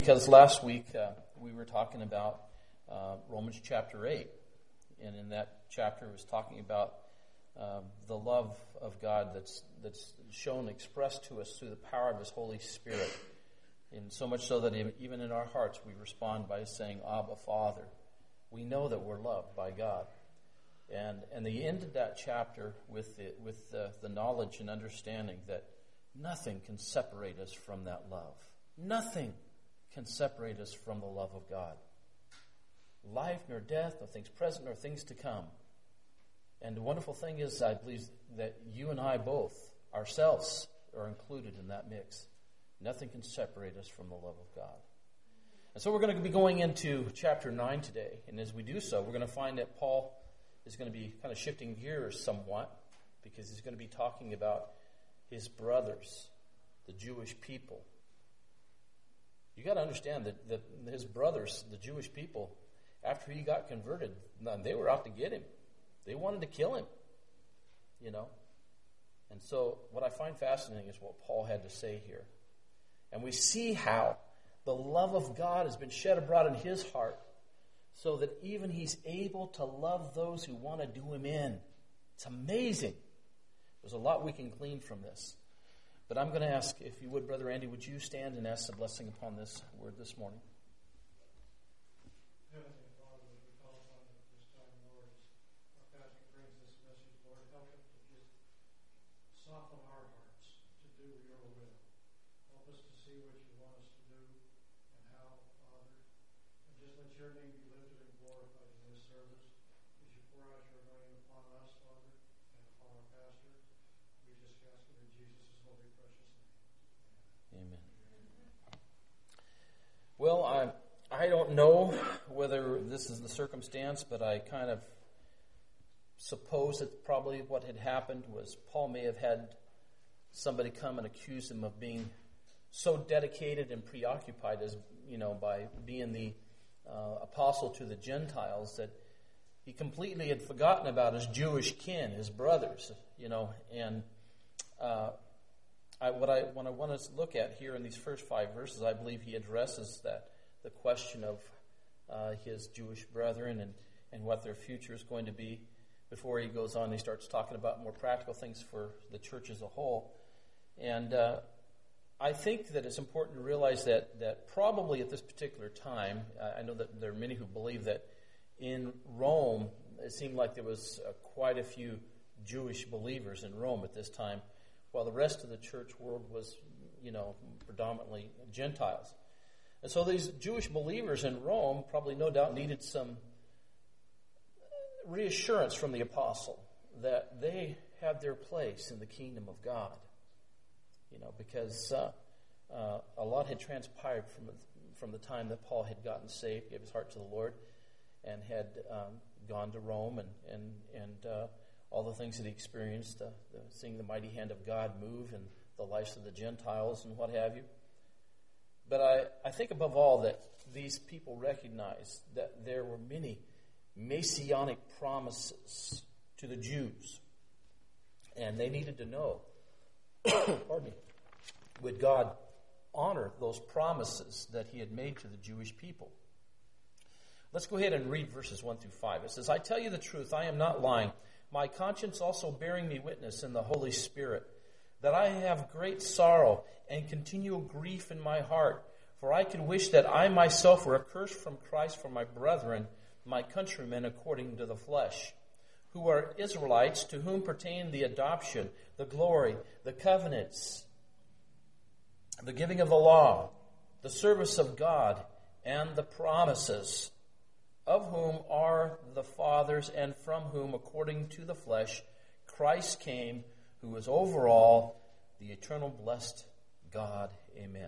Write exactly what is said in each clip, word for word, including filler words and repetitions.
Because last week uh, we were talking about uh, Romans chapter eight, and in that chapter it was talking about uh, the love of God that's that's shown, expressed to us through the power of His Holy Spirit, and so much so that even in our hearts we respond by saying, Abba, Father. We know that we're loved by God. And and they ended that chapter with the, with the, the knowledge and understanding that nothing can separate us from that love. Nothing can separate us from the love of God. Life nor death, nor things present nor things to come. And the wonderful thing is, I believe that you and I both, ourselves, are included in that mix. Nothing can separate us from the love of God. And so we're going to be going into chapter nine today. And as we do so, we're going to find that Paul is going to be kind of shifting gears somewhat, because he's going to be talking about his brothers, the Jewish people. You got to understand that, that his brothers, the Jewish people, after he got converted, they were out to get him. They wanted to kill him, you know. And so what I find fascinating is what Paul had to say here. And we see how the love of God has been shed abroad in his heart, so that even he's able to love those who want to do him in. It's amazing. There's a lot we can glean from this. But I'm going to ask, if you would, Brother Andy, would you stand and ask the blessing upon this word this morning? Heavenly Father, as we call upon you at this time, Lord, as our pastor brings this message, Lord, help him to just soften our hearts to do your will. Help us to see what you want us to do and how, Father. And just let your name be lifted and glorified in this service. As you pour out your anointing upon us, Father, and upon our pastor, we just ask it in Jesus' holy, precious name. Amen. Well, I I don't know whether this is the circumstance, but I kind of suppose that probably what had happened was Paul may have had somebody come and accuse him of being so dedicated and preoccupied, as you know, by being the uh, apostle to the Gentiles, that he completely had forgotten about his Jewish kin, his brothers, you know. And uh, I, what I what I want to look at here in these first five verses, I believe he addresses that the question of uh, his Jewish brethren and, and what their future is going to be. Before he goes on, he starts talking about more practical things for the church as a whole. And uh, I think that it's important to realize that that probably at this particular time, uh, I know that there are many who believe that in Rome, it seemed like there was uh, quite a few Jewish believers in Rome at this time, while the rest of the church world was, you know, predominantly Gentiles. And so these Jewish believers in Rome probably no doubt needed some reassurance from the apostle that they had their place in the kingdom of God. You know, because uh, uh, a lot had transpired from from the time that Paul had gotten saved, gave his heart to the Lord, and had um, gone to Rome, and and and uh, all the things that he experienced, uh, the, seeing the mighty hand of God move in the lives of the Gentiles and what have you. But I, I think above all that these people recognized that there were many messianic promises to the Jews, and they needed to know, pardon me, would God honor those promises that he had made to the Jewish people? Let's go ahead and read verses one through five. It says, I tell you the truth, I am not lying. My conscience also bearing me witness in the Holy Spirit, that I have great sorrow and continual grief in my heart. For I could wish that I myself were accursed from Christ for my brethren, my countrymen according to the flesh, who are Israelites, to whom pertain the adoption, the glory, the covenants, the giving of the law, the service of God, and the promises, of whom are the fathers, and from whom, according to the flesh, Christ came, who is over all, the eternal blessed God. Amen.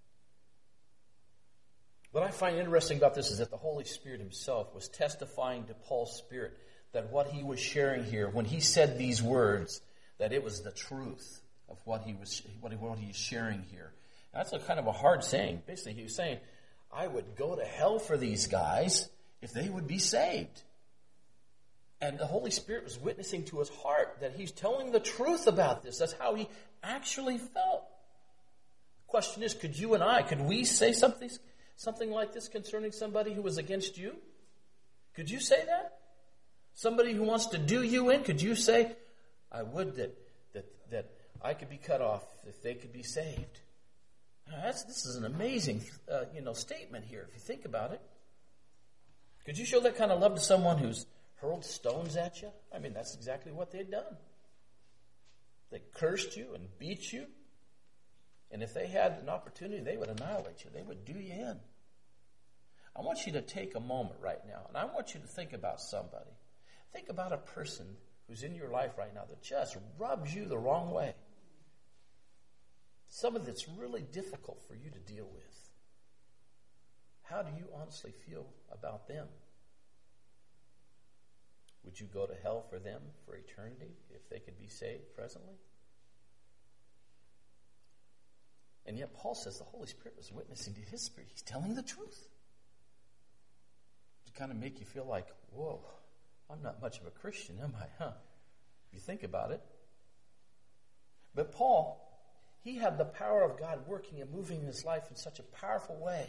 What I find interesting about this is that the Holy Spirit himself was testifying to Paul's spirit that what he was sharing here, when he said these words, that it was the truth of what he was what he, what he's sharing here. And that's a kind of a hard saying. Basically, he was saying, I would go to hell for these guys if they would be saved. And the Holy Spirit was witnessing to his heart that he's telling the truth about this. That's how he actually felt. Question is, could you and I, could we say something something like this concerning somebody who was against you? Could you say that? Somebody who wants to do you in, could you say, I would that that that I could be cut off if they could be saved? Now, that's, this is an amazing uh, you know, statement here, if you think about it. Could you show that kind of love to someone who's hurled stones at you? I mean, that's exactly what they'd done. They cursed you and beat you. And if they had an opportunity, they would annihilate you. They would do you in. I want you to take a moment right now, and I want you to think about somebody. Think about a person who's in your life right now that just rubs you the wrong way. Somebody that's really difficult for you to deal with. How do you honestly feel about them? Would you go to hell for them for eternity if they could be saved presently? And yet Paul says the Holy Spirit was witnessing to his spirit. He's telling the truth. To kind of make you feel like, whoa, I'm not much of a Christian, am I? Huh? If you think about it. But Paul, he had the power of God working and moving in his life in such a powerful way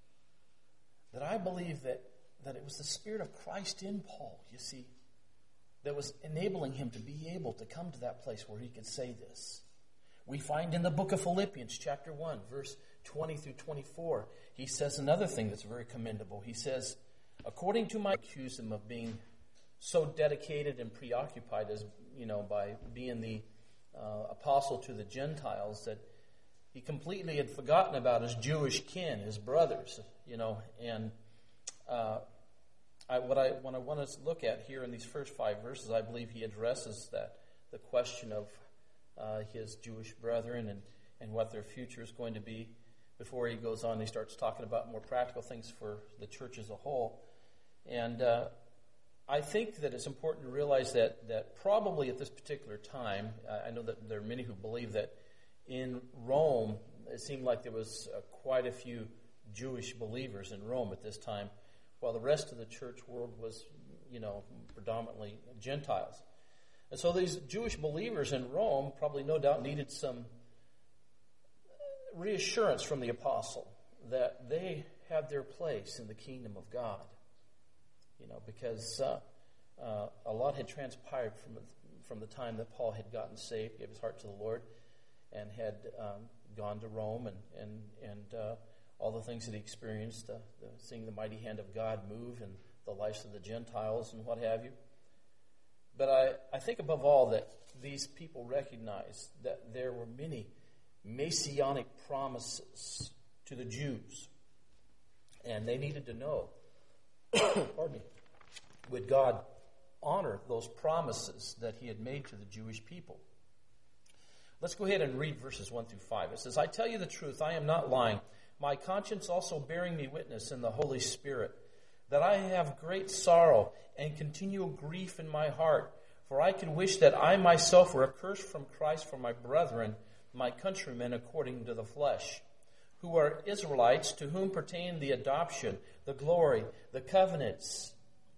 that I believe that, that it was the Spirit of Christ in Paul, you see, that was enabling him to be able to come to that place where he could say this. We find in the book of Philippians, chapter one, verse twenty through twenty-four, he says another thing that's very commendable. He says, according to my accuse him of being so dedicated and preoccupied as, you know, by being the uh, apostle to the Gentiles that he completely had forgotten about his Jewish kin, his brothers, you know, and uh, I, what I what I want to look at here in these first five verses, I believe he addresses that the question of uh, his Jewish brethren and, and what their future is going to be. Before he goes on, he starts talking about more practical things for the church as a whole. And uh, I think that it's important to realize that that probably at this particular time, I know that there are many who believe that in Rome, it seemed like there was uh, quite a few Jewish believers in Rome at this time, while the rest of the church world was, you know, predominantly Gentiles. And so these Jewish believers in Rome probably no doubt needed some reassurance from the apostle that they had their place in the kingdom of God. You know, because uh, uh, a lot had transpired from the, from the time that Paul had gotten saved, gave his heart to the Lord, and had um, gone to Rome and and and uh, all the things that he experienced, uh, the, seeing the mighty hand of God move in the lives of the Gentiles and what have you. But I, I think above all that these people recognized that there were many messianic promises to the Jews, and they needed to know, pardon me, would God honor those promises that he had made to the Jewish people? Let's go ahead and read verses one through five. It says, I tell you the truth, I am not lying. My conscience also bearing me witness in the Holy Spirit, that I have great sorrow and continual grief in my heart. For I could wish that I myself were accursed from Christ for my brethren, my countrymen according to the flesh, who are Israelites, to whom pertain the adoption, the glory, the covenants,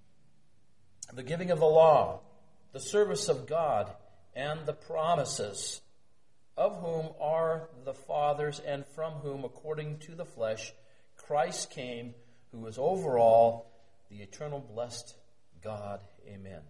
the giving of the law, the service of God, and the promises, of whom are the fathers, and from whom, according to the flesh, Christ came, who is over all, the eternal blessed God. Amen.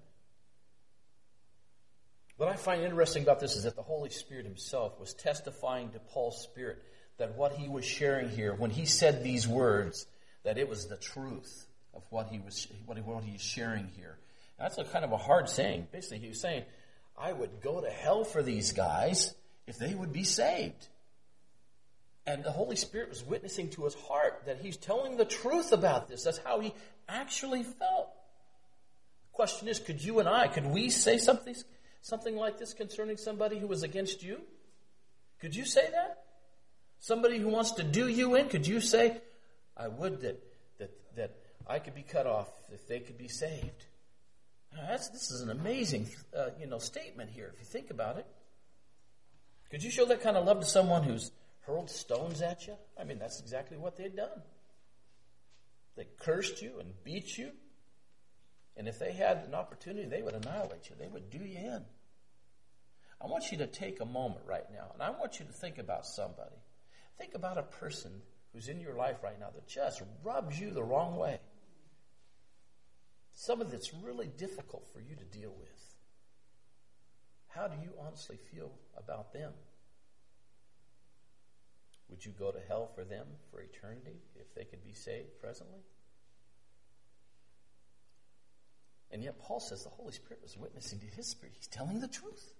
What I find interesting about this is that the Holy Spirit himself was testifying to Paul's spirit that what he was sharing here, when he said these words, that it was the truth of what he was what he, what he's sharing here. And that's a kind of a hard saying. Basically, he was saying, I would go to hell for these guys if they would be saved. And the Holy Spirit was witnessing to his heart that he's telling the truth about this. That's how he actually felt. The question is, could you and I, could we say something, something like this concerning somebody who was against you? Could you say that? Somebody who wants to do you in, could you say, I would that that, that I could be cut off if they could be saved? Now, that's, this is an amazing uh, you know, statement here, if you think about it. Could you show that kind of love to someone who's hurled stones at you? I mean, that's exactly what they'd done. They cursed you and beat you. And if they had an opportunity, they would annihilate you. They would do you in. I want you to take a moment right now, and I want you to think about somebody. Think about a person who's in your life right now that just rubs you the wrong way. Somebody that's really difficult for you to deal with. How do you honestly feel about them? Would you go to hell for them for eternity if they could be saved presently? And yet Paul says the Holy Spirit was witnessing to his spirit. He's telling the truth.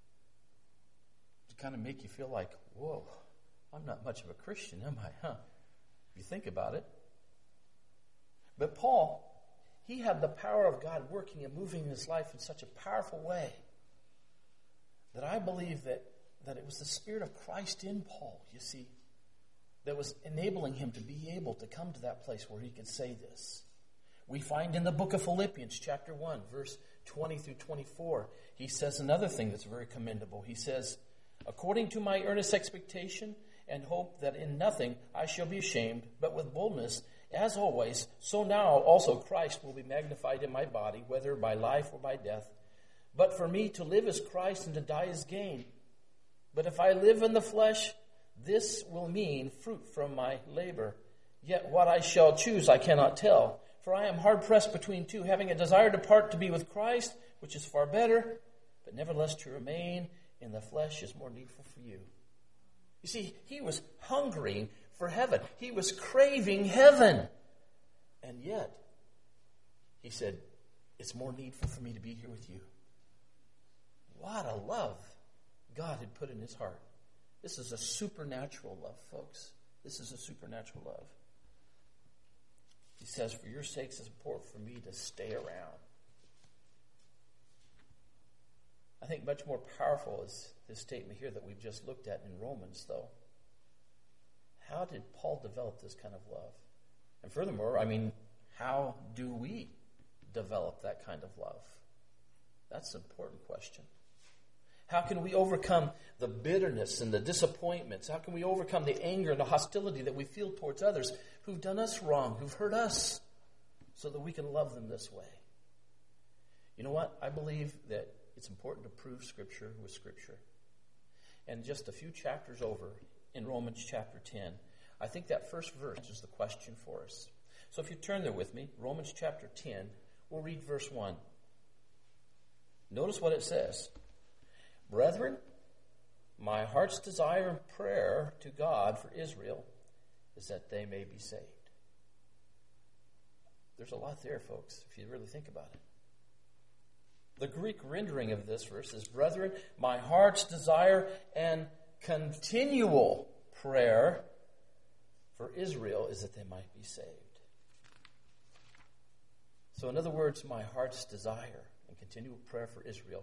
To kind of make you feel like, whoa, I'm not much of a Christian, am I? Huh? If you think about it. But Paul, he had the power of God working and moving in his life in such a powerful way that I believe that, that it was the Spirit of Christ in Paul, you see, that was enabling him to be able to come to that place where he could say this. We find in the book of Philippians, chapter one, verse twenty through twenty-four, he says another thing that's very commendable. He says, according to my earnest expectation and hope that in nothing I shall be ashamed, but with boldness, as always, so now also Christ will be magnified in my body, whether by life or by death. But for me to live is Christ and to die is gain. But if I live in the flesh, this will mean fruit from my labor. Yet what I shall choose I cannot tell. For I am hard pressed between two, having a desire to part to be with Christ, which is far better, but nevertheless to remain in the flesh is more needful for you. You see, he was hungering for heaven. He was craving heaven. And yet, he said, it's more needful for me to be here with you. What a love God had put in his heart. This is a supernatural love, folks. This is a supernatural love. He says, for your sakes it's important for me to stay around. I think much more powerful is this statement here that we've just looked at in Romans, though. How did Paul develop this kind of love? And furthermore, I mean, how do we develop that kind of love? That's an important question. How can we overcome the bitterness and the disappointments? How can we overcome the anger and the hostility that we feel towards others who've done us wrong, who've hurt us, so that we can love them this way? You know what? I believe that it's important to prove Scripture with Scripture. And just a few chapters over in Romans chapter ten, I think that first verse is the question for us. So if you turn there with me, Romans chapter ten, we'll read verse one. Notice what it says. Brethren, my heart's desire and prayer to God for Israel is that they may be saved. There's a lot there, folks, if you really think about it. The Greek rendering of this verse is, brethren, my heart's desire and continual prayer for Israel is that they might be saved. So in other words, my heart's desire and continual prayer for Israel